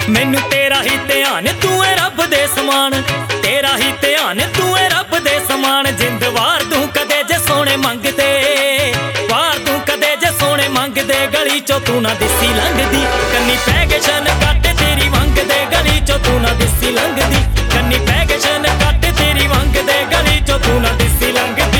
मैनू तेरा ही ध्यान तू है रब दे समान, तेरा ही ध्यान तू है रब दे समान। जिंद वार तू कदे जे सोने मंगदे, वार तू कदे जे सोने मंगदे। गली चो तू ना दिसी लंघदी, कन्नी पै गए शन कट तेरी मंगदे। गली चो तू ना दिसी लंघदी, कन्नी पै गए शन कट तेरी मंगदे। गली चो तू ना दिसी लंघदी।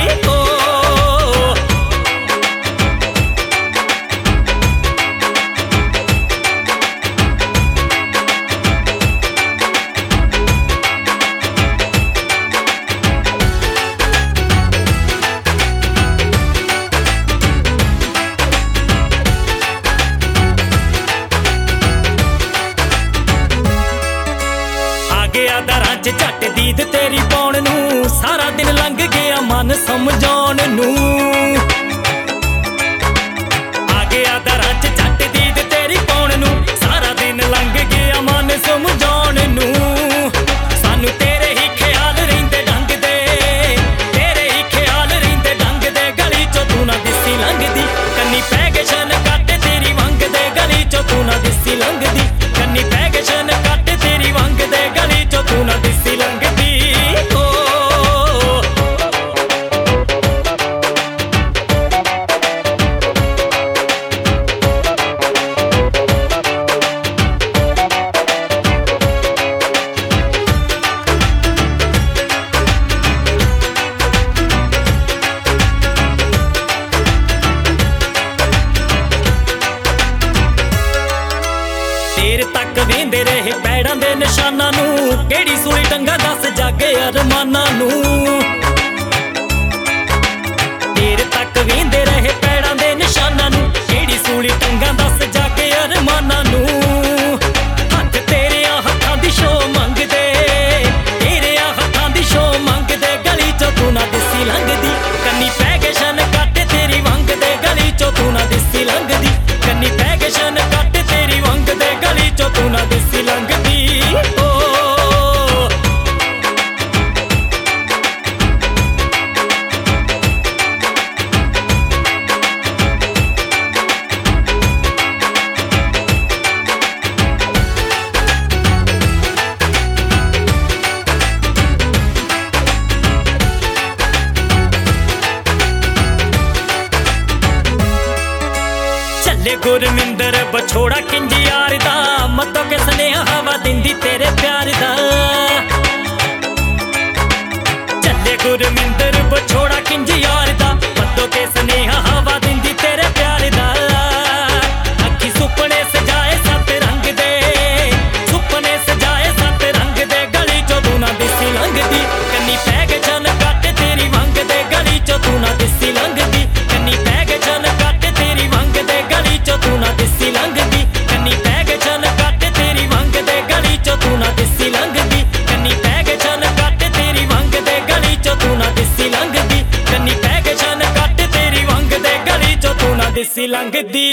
दरां च झट दीद तेरी पाउण नूं, सारा दिन लंघ गया मन समझाउण नूं। आ गया दरां च झट दीद तेरी पाउण नूं, सारा दिन लंघ गया मन समझाउण नूं। सानू तेरे ही ख्याल रहिंदे ढंगदे, तेरे ही ख्याल रहिंदे ढंगदे। गली चो तू ना दिसी लंघदी, कन्नी पै गए शन कट तेरी मंगदे। गली चो तू ना दिसी लंघदी, कन्नी पै गए शन कट तेरी मंगदे। गली चो तू ना दिसी लंघदी। देर तक वेंदे रहे पैड़ां दे निशानां नूं, केड़ी सूली टंगा दस जागे अरमानां नूं। देर तक वेंदे रहे पैड़ां दे निशानां नूं, केड़ी सूली टंगा दस जागे अरमानां नूं। हत्थ तेरे हत्थां दी शो मंगदे, तेरे हत्थां दी शो मंगदे। गली चो तू ना दिसी लंघदी, कन्नी पै गए शन कट तेरी मंगदे। गली चो तू ना दिसी लंघदी, कन्नी पै गए शन कट तेरी मंगदे। गली चो तू ना दिसी लंघदी। चले गुरमिंदर बछोड़ा किंज यार दा, मतो के सनेहा हवा दिंदी तेरे प्यार दा। चले गुरमिंदर बछोड़ा किंज यार दा, मतो के सनेहा हवा दिंदी तेरे प्यार दा। अखी सुपने सजाए सत रंग दे, सुपने सजाए सत रंग दे। गली चो तू ना दिसी लंघदी, कन्नी पै गए शन कट तेरी मंगदे। गली चो तू ना दिसी लंघदी, कन्नी पै गए शन कट तेरी मंगदे। गली चो तू ना दिसी लंघदी, कन्नी पै गए शन कट तेरी मंगदे। गली चो तू ना दिसी लंघदी, कन्नी पै गए शन कट तेरी मंगदे। गली चो तू ना दिसी लंघदी, कन्नी पै गए शन कट तेरी मंगदे। गली चो तू ना दिसी लंघदी।